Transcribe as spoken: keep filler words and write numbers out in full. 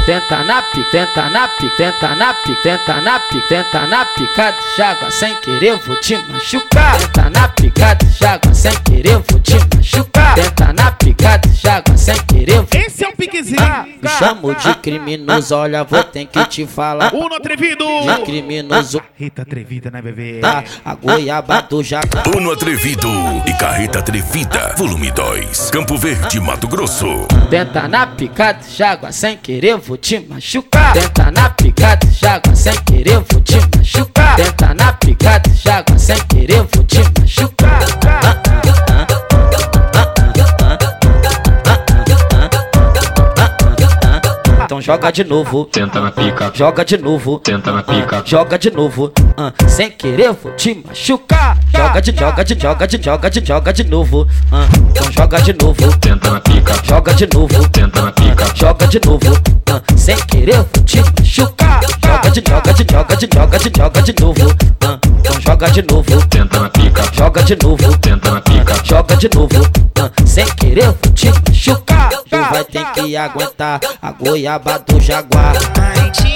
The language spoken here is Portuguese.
tenta na pica, tenta na pica, tenta na pica, tenta na pica, tenta na picada de água sem querer vou te machucar. Tenta na picada de água sem querer vou te machucar. Tenta na picada de água sem querer vou... Esse é um piquezinho. Me chamo de criminoso, olha, vou ter que te falar. Uno atrevido. De criminoso. Rita atrevida, né, bebê? Tá, a goiaba do jaca. Uno Atrevido e Carreta Atrevida, volume dois, Campo Verde, Mato Grosso. Tenta na picada de água sem querer vou te machucar. Tenta na picada de água sem querer vou te machucar. Tenta na picada de água sem querer vou te machucar. Então joga de novo, tenta na pica, joga de novo, tenta na pica, joga de novo, uh, sem querer vou te machucar. Joga de, joga de, joga de, joga de, joga de novo, uh, então joga de novo, tenta na pica, joga de novo, tenta na pica, joga de novo, uh, sem querer vou te machucar. Joga de, joga de, joga de, joga de, joga de novo, uh, então joga de novo, tenta na pica, joga de novo, tenta na pica, joga de novo, uh, sem querer vou te machucar. Tu vai ter que aguentar a goiaba do jaguar.